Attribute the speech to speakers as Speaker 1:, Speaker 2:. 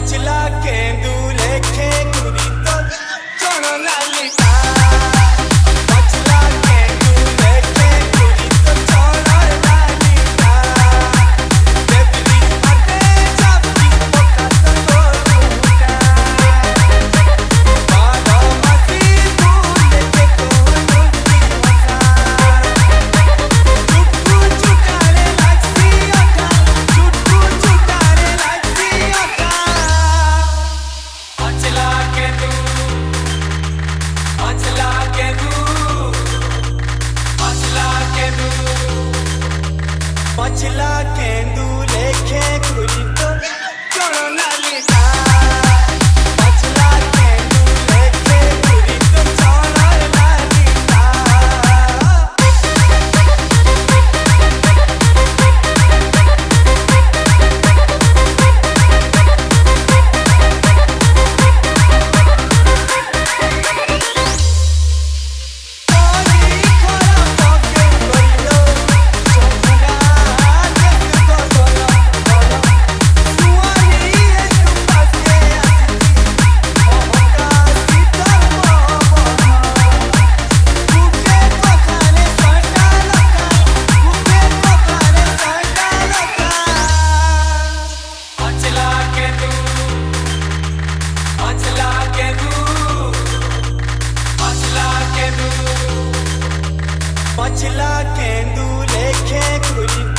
Speaker 1: पछला के दूल्हे के गुरी तो चोरो लालिका पछला के दूल्हे के गुरी तो चोरो लालिका बेबी आते जाती पोका तो मुका बालो मसी दूल्हे के कोनुसी मसा चुटकू चुटारे लाची ओका चुटकू चुटारे लाची ओका पछला के पछला के दूल्हे के गुरी तो चोरो लालिका पछला के दूल्हे के गुरी तो चोरो लालिका पछला के दूल्हे के गुरी